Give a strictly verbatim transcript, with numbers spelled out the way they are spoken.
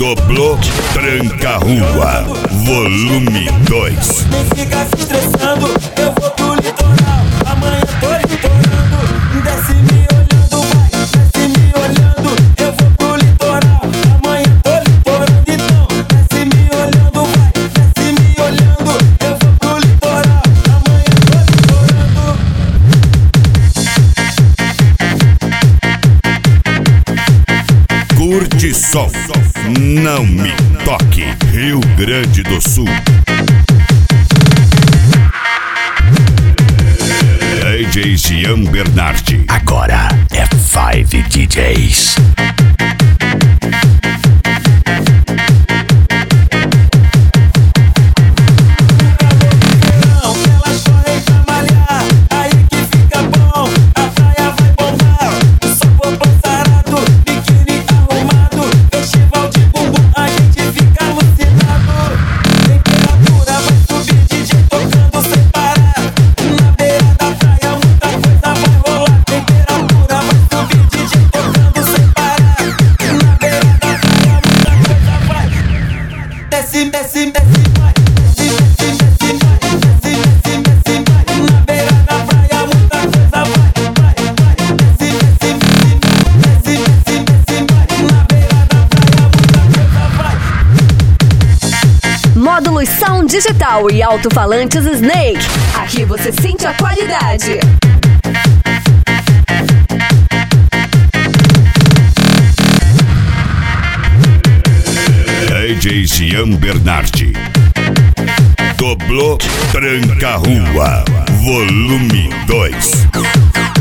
Doblô Tranca Rua, volume dois. Nem fica se estressando, eu vou pro litoral. Amanhã tô litorando, desce me olhando, vai, desce me olhando. Eu vou pro litoral, amanhã tô litorando. Então, desce me olhando, vai, desce me olhando. Eu vou pro litoral, amanhã tô litorando. Curte som, não me toque, Rio Grande do Sul. D J Jean Bernardi. Agora é Five D Js. Módulos Sound Digital e alto-falantes Snake. Aqui você sente a qualidade. D J Jean Bernardi. Doblô Tranca Rua, volume dois.